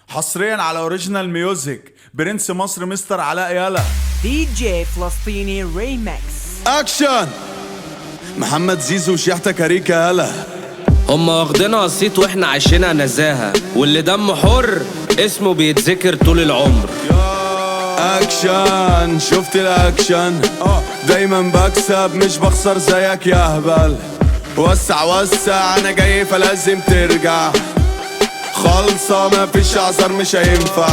حصريا على اوريجينال ميوزك برنس مصر مستر علاء يالا دي جي فلسطيني ريمكس. اكشن. محمد زيزو وشيحتة كاريكا يالا. هما واخدينها صيت واحنا عايشينها نزاهة، واللي دمه حر اسمه بيتذكر طول العمر. اكشن. شفت الاكشن؟ دايما بكسب مش بخسر زيك يا هبل. وسع وسع انا جاي فلازم ترجع. خالصة مفيش اعذار مش هينفع.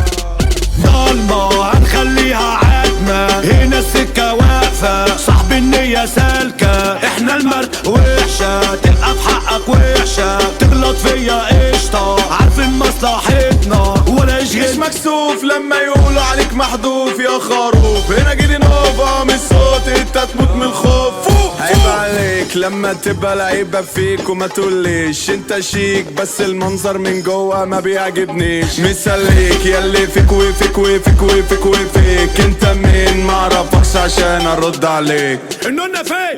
ضلمة هنخليها عتمة، هنا السكة واقفة، صاحب النية سالكة. احنا المرد وحشة، تبقى في حقك وحشة، تغلط فيا قشطة، عارفين مصلحتنا ولا مش يشغل. مكسوف لما يقولوا عليك محذوف يا خروف. هنا جدي نوفا من الصوت انت تموت من الخوف. عيب عليك لما تبقى لعيبة فيك وما تقوليش انت شيك، بس المنظر من جوه ما بيعجبنيش. مسليك ياللي فيك وفيك وفيك وفيك وفيك. انت مين معرفكش عشان ارد عليك. النونة فين؟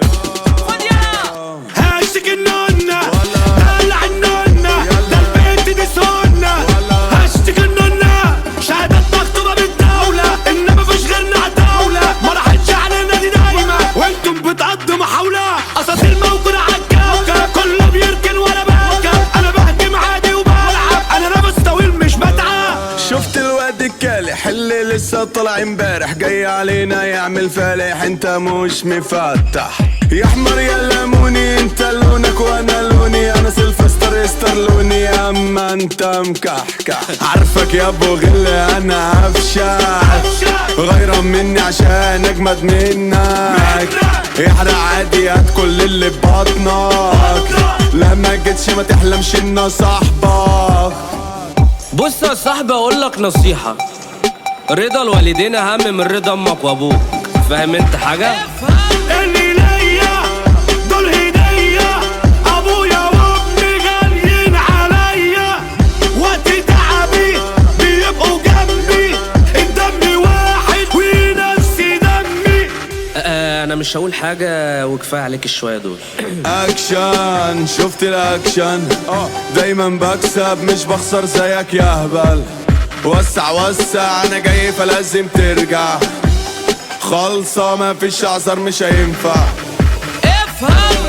هاشتك النونة، دلع النونة، ده البيت دي سنة. هاشتك النونة، شهادات مكتوبة بالدولة، إن مفيش غيرنا عتاولة، ما راحتش علينا دي دايمة، وانتم بتقضوا محاولة. أساطير موجودة عالكوكب، كله بيركن وأنا بركب، أنا بهجم عادي وبلعب، أنا نفس طويل مش بتعب. شفت الواد الكالح اللي لسه طلع امبارح، جاي علينا يعمل فالح. انت مش مفتح يا حمر يا ليموني، انت لونك وانا لوني، انا سيلفستر استرلوني اما انت مكحكح. عارفك يا ابو غل انا هفشك، غيرا مني عشان اجمد منك. احرق عادي هات كل اللي ببطنك، لما جيتش ما تحلمش انه صاحبك. بص يا صاحبي اقولك نصيحة، رضا الوالدين اهم من رضا امك وابوك. فاهم انت حاجة؟ اللي ليا دول هدية، ابويا وامي غاليين عليا، وقت تعبي بيبقوا جنبي، الدم واحد ونفسي دمي. انا مش هقول حاجة وكفاية عليك الشوية دول. اكشن. شفت الاكشن؟ دايما بكسب مش بخسر زيك يا هبل. وسع وسع انا جاي فلازم ترجع. خالصة مفيش اعذار مش هينفع. افهم.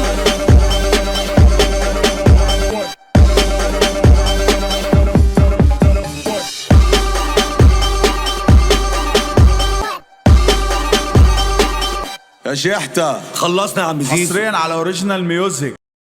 يا شيحتة خلصنا يا عم زيزو. حصريا على اوريجينال ميوزك.